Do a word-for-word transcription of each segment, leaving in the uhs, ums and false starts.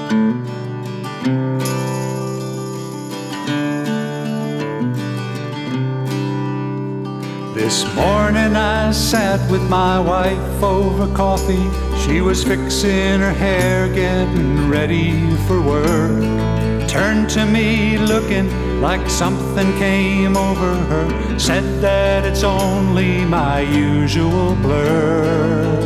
This morning I sat with my wife over coffee. She was fixing her hair, getting ready for work. Turned to me looking like something came over her. Said that it's only my usual blur.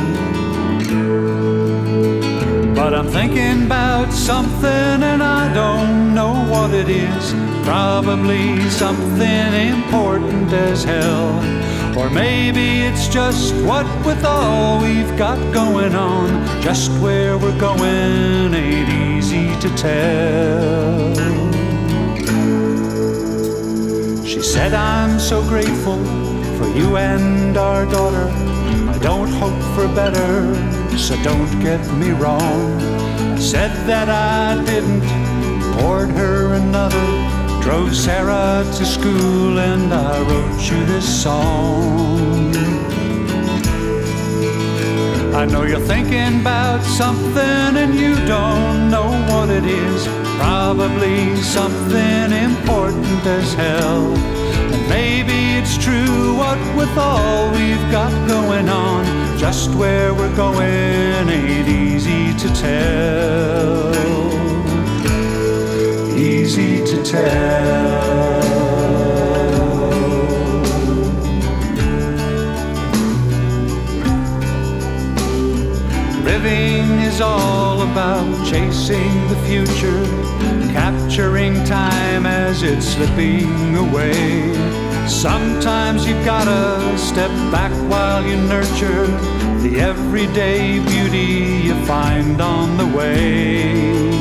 But I'm thinking about something and I don't know what it is. Probably something important as hell. Or maybe it's just what with all we've got going on, just where we're going ain't easy to tell. She said, I'm so grateful for you and our daughter. I don't hope for better, so don't get me wrong. I said that I didn't, poured her another, drove Sarah to school, and I wrote you this song. I know you're thinking about something and you don't know what it is. Probably something important as hell. And maybe it's true, what with all we've got going on, just where we're going ain't easy to tell. Easy to tell. Living is all about chasing the future, capturing time as it's slipping away. Sometimes you've gotta step back while you nurture the everyday beauty you find on the way.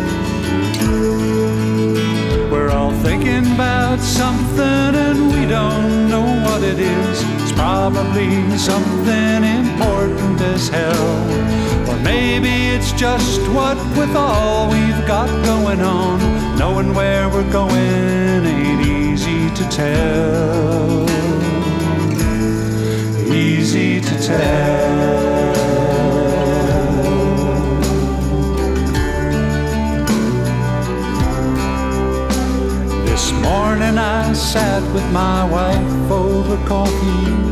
We're all thinking about something and we don't know what it is. It's probably something important as hell. Or maybe it's just what with all we've got going on, knowing where we're going ain't easy to tell. Easy to tell. This morning I sat with my wife over coffee.